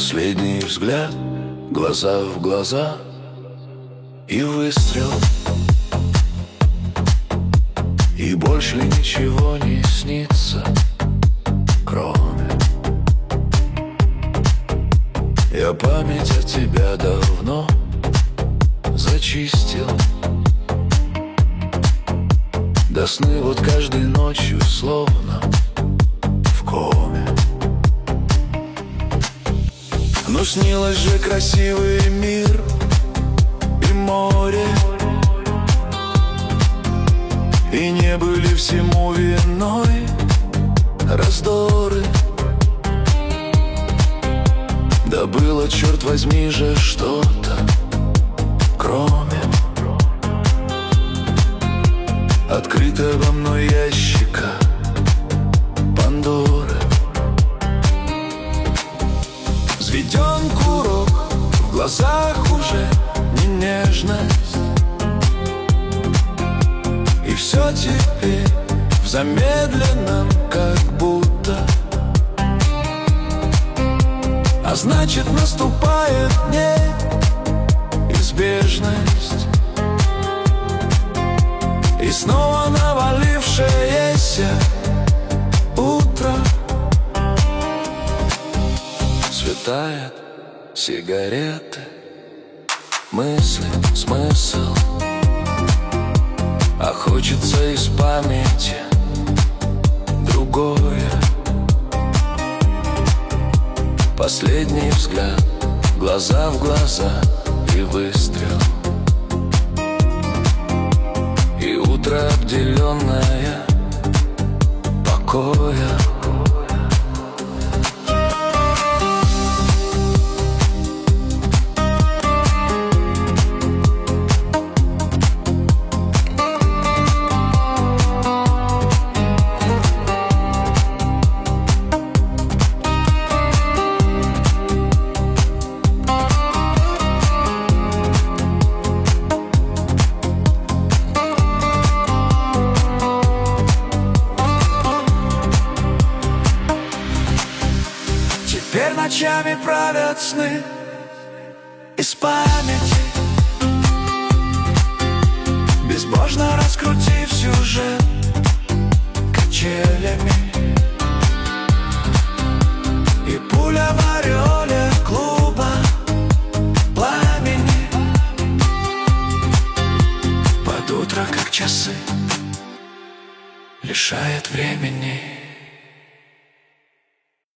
Последний взгляд, глаза в глаза и выстрел. И больше ничего не снится, кроме. Я память от тебя давно зачистил. До сны вот каждой ночью словно в коме. Но снилось же красивый мир и море, и не были всему виной раздоры. Да было, черт возьми, же что-то, кроме открытого мной ящика Пандоры. Взведен курок, в глазах уже не нежность, и все теперь в замедленном как будто. А значит, наступает неизбежность, и снова навалившееся утро. Светает сигареты, мысли, смысл. А хочется из памяти другое. Последний взгляд, глаза в глаза и выстрел. И утро, обделенное покоя. Теперь ночами правят сны из памяти, безбожно раскрутив сюжет качелями. И пуля в ореоле клуба пламени под утро, как часы, лишает времени.